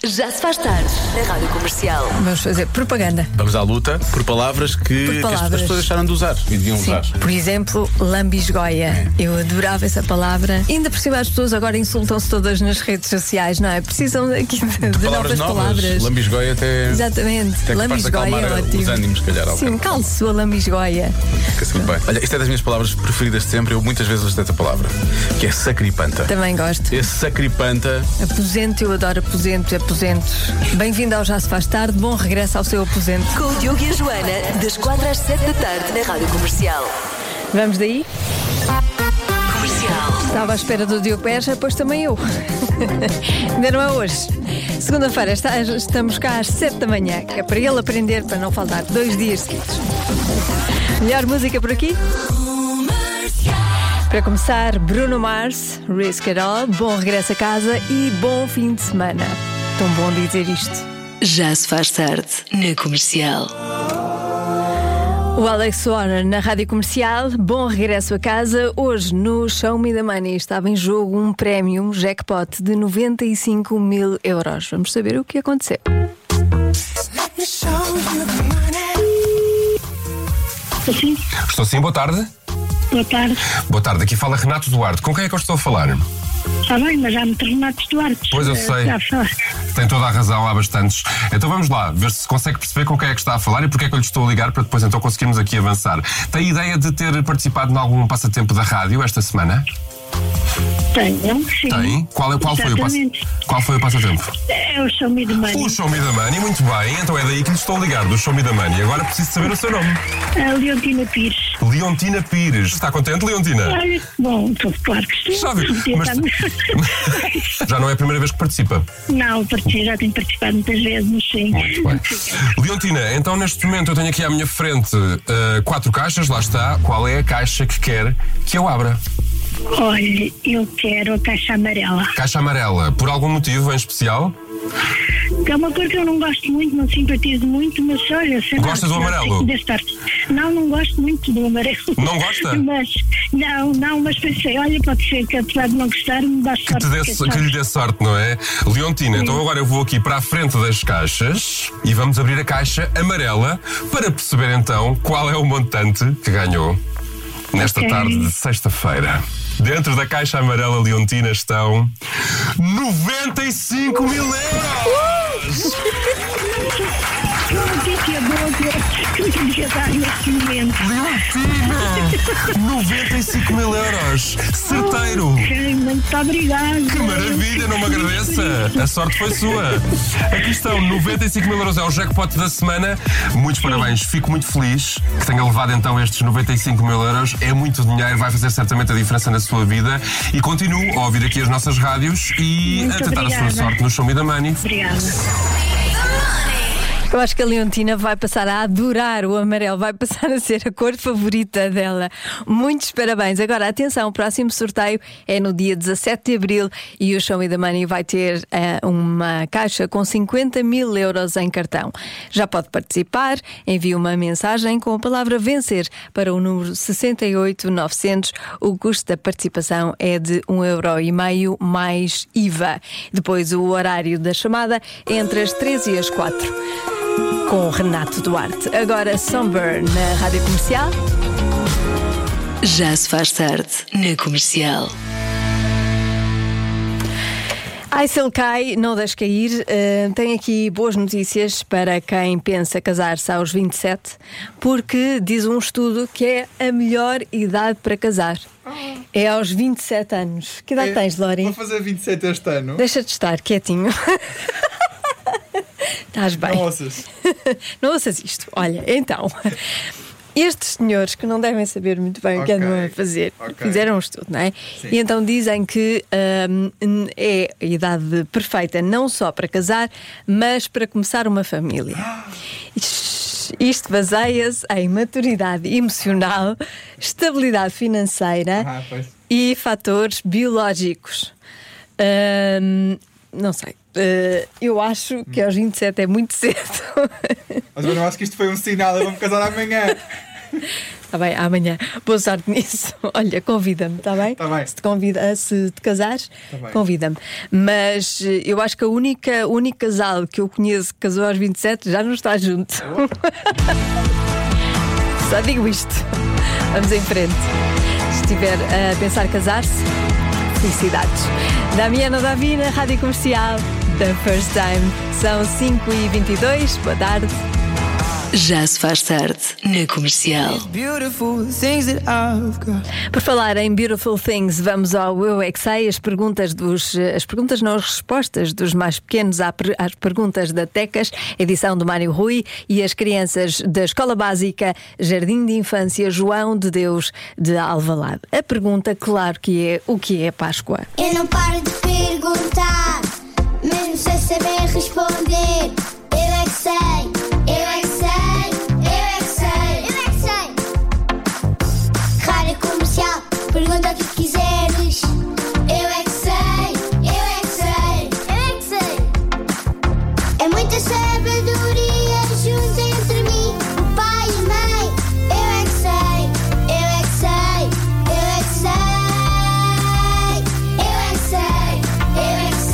Já se faz tarde na Rádio Comercial. Vamos fazer propaganda. Vamos à luta por palavras que as pessoas deixaram de usar e deviam usar. Por exemplo, lambisgoia. Eu adorava essa palavra. Ainda por cima as pessoas agora insultam-se todas nas redes sociais, não é? Precisam aqui de novas palavras. Lambisgoia até. Exatamente. Até Lambisgoia é ótimo. Os ânimos, se calhar. Sim, calce sua lambisgoia. Fica-se muito bem. Olha, isto é das minhas palavras preferidas de sempre. Eu muitas vezes uso esta palavra, que é sacripanta. Também gosto. Esse sacripanta. Aposento, eu adoro aposentos. Bem-vindo ao Já se faz tarde. Bom regresso ao seu aposento. Com o Diogo e a Joana, das 4 às 7 da tarde na Rádio Comercial. Vamos daí? Comercial. Estava à espera do Diogo Beja, pois também eu. Ainda não é hoje. Segunda-feira estamos cá às 7 da manhã, que é para ele aprender, para não faltar 2 dias seguidos. Melhor música por aqui? Para começar, Bruno Mars, Risk It All, bom regresso a casa e bom fim de semana. Tão bom dizer isto. Já se faz tarde na Comercial. O Alex Warner na Rádio Comercial, bom regresso a casa. Hoje no Show Me the Money estava em jogo um prémio jackpot de 95 mil euros. Vamos saber o que aconteceu. Estou sim, boa tarde. Boa tarde. Boa tarde, aqui fala Renato Duarte. Com quem é que eu estou a falar? Está bem, mas há muitos Renatos Duarte. Pois eu sei. Tem toda a razão, há bastantes. Então vamos lá, ver se consegue perceber com quem é que está a falar e porque é que eu lhe estou a ligar para depois então conseguirmos aqui avançar. Tem ideia de ter participado em algum passatempo da rádio esta semana? Tenho, sim. Tem? Qual foi o passatempo? É o Show Me the Money. O Show Me the Money, muito bem. Então é daí que lhe estou a ligar, do Show Me the Money. Agora preciso saber o seu nome. A Leontina Pires. Leontina Pires. Está contente, Leontina? Olha, bom, claro que estou. Já não é a primeira vez que participa? Não, já tenho participado muitas vezes, mas sim. Muito bem. Leontina, então neste momento eu tenho aqui à minha frente 4 caixas, lá está. Qual é a caixa que quer que eu abra? Olha, eu quero a caixa amarela. Caixa amarela, por algum motivo em especial? É uma cor que eu não gosto muito, não simpatizo muito, mas olha... Gosta do amarelo? Não gosto muito do amarelo. Não gosta? Mas pensei, olha, pode ser que apesar de não gostar, me dá sorte. Que lhe dê sorte, não é? Leontina, então agora eu vou aqui para a frente das caixas e vamos abrir a caixa amarela para perceber então qual é o montante que ganhou nesta tarde de sexta-feira. Dentro da caixa amarela Leontina estão 95 mil euros! Que me podia dar neste momento. Leontina! 95 mil euros! Certeiro! Muito obrigada! Que maravilha, não me agradeça! A sorte foi sua! Aqui estão 95 mil euros, é o jackpot da semana. Muitos parabéns, fico muito feliz que tenha levado então estes 95 mil euros. É muito dinheiro, vai fazer certamente a diferença na sua vida. E continuo a ouvir aqui as nossas rádios e muito a tentar a sua sorte no Show Me the Money. Obrigada. Eu acho que a Leontina vai passar a adorar o amarelo, vai passar a ser a cor favorita dela. Muitos parabéns. Agora, atenção, o próximo sorteio é no dia 17 de abril e o Show Me the Money vai ter uma caixa com 50 mil euros em cartão. Já pode participar, envie uma mensagem com a palavra vencer para o número 68900. O custo da participação é de 1,5€ mais IVA. Depois o horário da chamada é entre as 13 e as 4. Com Renato Duarte. Agora Sunburn na Rádio Comercial. Já se faz tarde na Comercial. Ai, se ele cai, não deixe cair. Tem aqui boas notícias para quem pensa casar-se aos 27, porque diz um estudo que é a melhor idade para casar. É aos 27 anos. Que idade tens, Lori? Vou fazer 27 este ano. Deixa de estar quietinho. Estás bem. Não ouças. Não ouças isto. Olha, então, estes senhores que não devem saber muito bem o que andam a fazer, fizeram um estudo, não é? Sim. E então dizem que é a idade perfeita não só para casar, mas para começar uma família. Isto baseia-se em maturidade emocional, estabilidade financeira e fatores biológicos. Não sei. Eu acho que aos 27 é muito cedo. Mas eu não acho que isto foi um sinal. Eu vou-me casar amanhã. Está bem, amanhã. Boa sorte nisso. Olha, convida-me, está bem? Tá bem. Se te casares, bem. convida-me. Mas eu acho que o único casal que eu conheço que casou aos 27 já não está junto. Só digo isto. Vamos em frente. Se estiver a pensar casar-se, felicidades. Damiana Davi na Rádio Comercial, The First Time. São 5h22. Boa tarde. Já se faz tarde na Comercial. Por falar em Beautiful Things, vamos ao Eu é que Sei. As perguntas não, as respostas dos mais pequenos às perguntas da Tecas, edição do Mário Rui, e as crianças da Escola Básica Jardim de Infância João de Deus de Alvalade. A pergunta, claro que é: o que é Páscoa? Eu não paro de perguntar, mesmo sem saber responder. Eu é que sei, eu é que sei, eu é que sei, eu é que sei. Rádio Comercial, pergunta o que quiseres. Eu é que sei, eu é que sei, eu é que sei. É muita sabedoria junto entre mim, o pai e a mãe. Eu é que sei, eu é que sei, eu é que sei. Eu é que sei, eu é que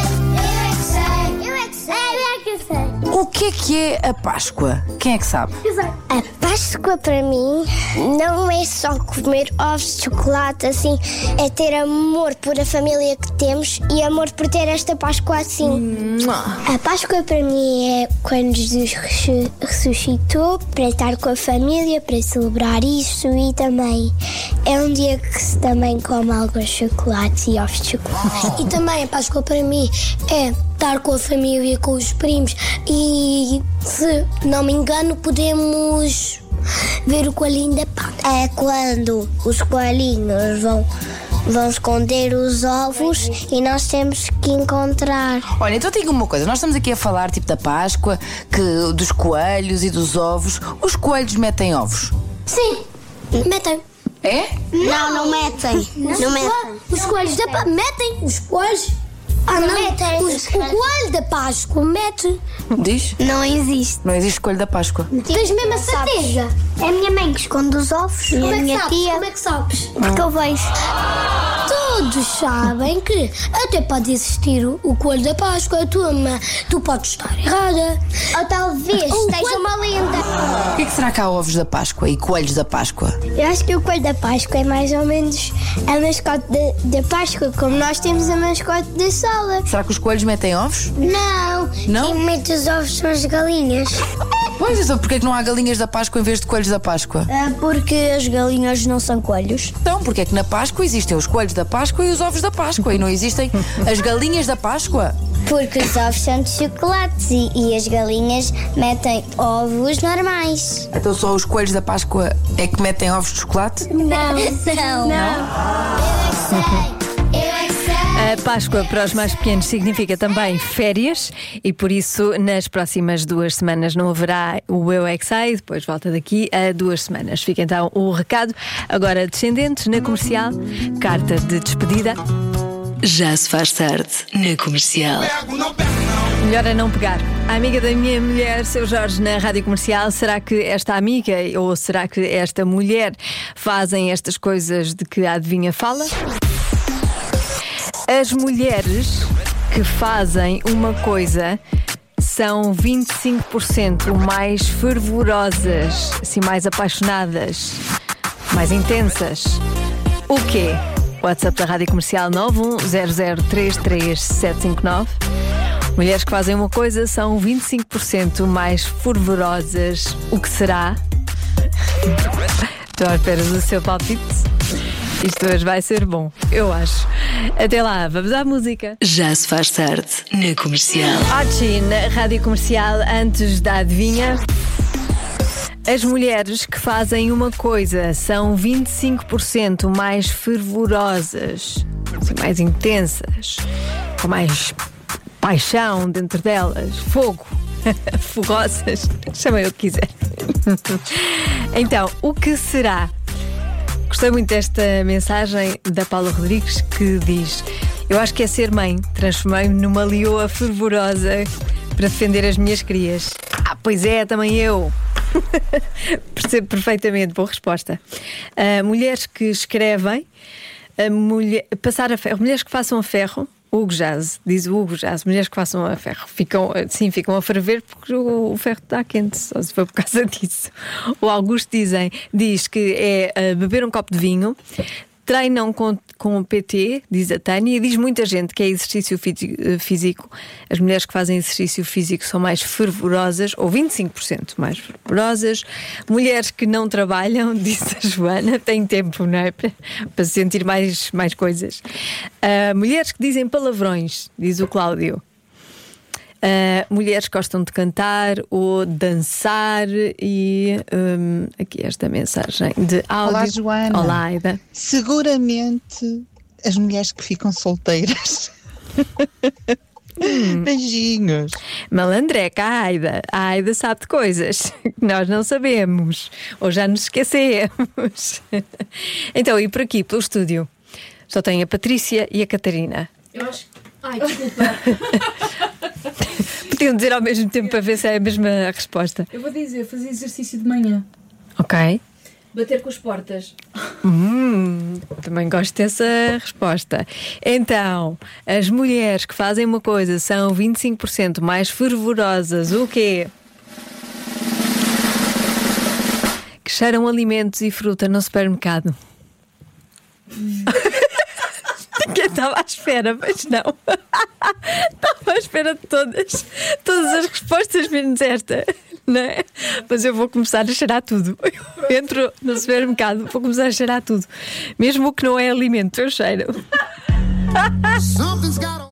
sei, eu é que sei, eu é que sei, eu é que sei. O que é a Páscoa? Quem é que sabe? A Páscoa para mim não é só comer ovos de chocolate, assim, é ter amor por a família que temos e amor por ter esta Páscoa assim. A Páscoa para mim é quando Jesus ressuscitou, para estar com a família, para celebrar isso, e também é um dia que se também come alguns chocolates e ovos de chocolate. E também a Páscoa para mim é estar com a família, com os primos, e se não me engano podemos ver o coelhinho da Páscoa. É quando os coelhinhos vão esconder os ovos e nós temos que encontrar. Olha, então diga uma coisa. Nós estamos aqui a falar tipo da Páscoa, dos coelhos e dos ovos. Os coelhos metem ovos? Sim, metem. É? Não metem. Não metem. Os coelhos da Páscoa metem. Os coelhos. Não metem. O coelho da Páscoa mete. Diz? Não existe. Não existe coelho da Páscoa. Tens mesmo a certeza? É a minha mãe que esconde os ovos. E a minha tia. Como é que sabes? Porque eu vejo. Todos sabem que até pode existir o coelho da Páscoa. Tu podes estar errada. Ou talvez esteja uma lenda. Por que será que há ovos da Páscoa e coelhos da Páscoa? Eu acho que o coelho da Páscoa é mais ou menos a mascote da Páscoa, como nós temos a mascote da sala. Será que os coelhos metem ovos? Não. Não? Quem mete os ovos são as galinhas. Pois, então porquê é que não há galinhas da Páscoa em vez de coelhos da Páscoa? Porque as galinhas não são coelhos. Então, porquê é que na Páscoa existem os coelhos da Páscoa e os ovos da Páscoa e não existem as galinhas da Páscoa? Porque os ovos são de chocolate e as galinhas metem ovos normais. Então só os coelhos da Páscoa é que metem ovos de chocolate? Não. Eu é que sei. Eu é que sei. A Páscoa para os mais pequenos significa também férias e por isso nas próximas 2 semanas não haverá o Eu é que Sei, depois volta daqui a 2 semanas. Fica então o recado. Agora Descendentes na Comercial, carta de despedida. Já se faz tarde na Comercial. Melhor é não pegar. A amiga da minha mulher, seu Jorge, na Rádio Comercial. Será que esta amiga ou será que esta mulher fazem estas coisas de que a adivinha fala? As mulheres que fazem uma coisa são 25% mais fervorosas, assim, mais apaixonadas, mais intensas. O quê? WhatsApp da Rádio Comercial 910033759. Mulheres que fazem uma coisa são 25% mais fervorosas. O que será? Estou à espera do seu palpite. Isto hoje vai ser bom, eu acho. Até lá, vamos à música. Já se faz tarde na Comercial. Archie, na Rádio Comercial, antes da adivinha. As mulheres que fazem uma coisa são 25% mais fervorosas, assim, mais intensas, com mais paixão dentro delas, fogo, fogosas, chamem o que quiser. Então, o que será? Gostei muito desta mensagem da Paula Rodrigues que diz: eu acho que é ser mãe, transformei-me numa leoa fervorosa para defender as minhas crias. Pois é, também eu. Percebo perfeitamente, boa resposta. Mulheres que escrevem, passar a ferro, mulheres que façam a ferro. Hugo Jazz, diz o Hugo Jazz, mulheres que façam a ferro ficam a ferver porque o ferro está quente, só se for por causa disso. O Augusto diz que é beber um copo de vinho. Treinam com o PT, diz a Tânia, e diz muita gente que é exercício físico. As mulheres que fazem exercício físico são mais fervorosas, ou 25% mais fervorosas. Mulheres que não trabalham, diz a Joana, têm tempo, não é? Para sentir mais coisas. Mulheres que dizem palavrões, diz o Cláudio. Mulheres que gostam de cantar ou dançar. E aqui esta mensagem de áudio. Olá, Joana. Olá, Aida. Seguramente as mulheres que ficam solteiras. Beijinhos. Malandreca, a Aida sabe de coisas que nós não sabemos ou já nos esquecemos. Então, e por aqui, pelo estúdio, só tem a Patrícia e a Catarina. Eu acho. Ai, desculpa. Podiam dizer ao mesmo tempo para ver se é a mesma resposta. Eu vou dizer, fazer exercício de manhã. Ok. Bater com as portas. Também gosto dessa resposta. Então, as mulheres que fazem uma coisa são 25% mais fervorosas. O quê? Que cheiram alimentos e fruta no supermercado. Ninguém estava à espera, mas não. Estava à espera de todas as respostas, menos esta, não é? Mas eu vou começar a cheirar tudo. Eu entro no supermercado, vou começar a cheirar tudo. Mesmo o que não é alimento, eu cheiro.